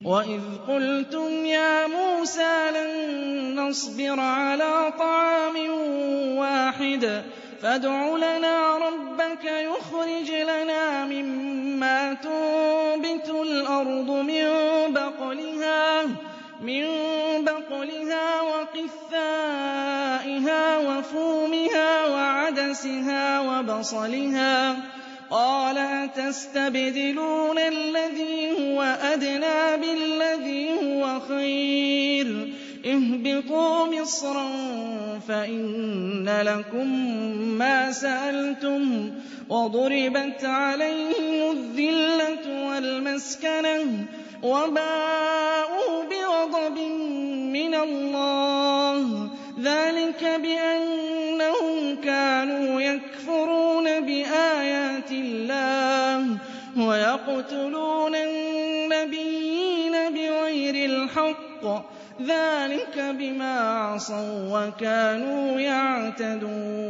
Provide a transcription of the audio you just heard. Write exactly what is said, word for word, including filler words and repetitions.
وَإِذْ قُلْتُمْ يَا مُوسَىٰ لَن نَّصْبِرَ عَلَىٰ طَعَامٍ وَاحِدٍ فَادْعُ لَنَا رَبَّكَ يُخْرِجْ لَنَا مِمَّا تُنبِتُ الْأَرْضُ مِن بَقْلِهَا وَقِثَّائِهَا وَفُومِهَا وَعَدَسِهَا وَبَصَلِهَا ۖ قَالَ أَتَسْتَبْدِلُونَ الَّذِي هُوَ أَدْنَىٰ بِالَّذِي هُوَ خَيْرٌ ۚ اهْبِطُوا مِصْرًا فَإِنَّ لَكُم مَّا سَأَلْتُمْ ۗ وَضُرِبَتْ عَلَيْهِمُ الذِّلَّةُ وَالْمَسْكَنَةُ وَبَاءُوا بِغَضَبٍ مِّنَ اللَّهِ ۗ ذَٰلِكَ بِأَنَّهُمْ كَانُوا يَكْفُرُونَ بِآيَاتِ اللَّهِ وَيَقْتُلُونَ النَّبِيِّينَ بِغَيْرِ الْحَقِّ ۗ ذَٰلِكَ بِمَا عَصَوا وَّكَانُوا يَعْتَدُونَ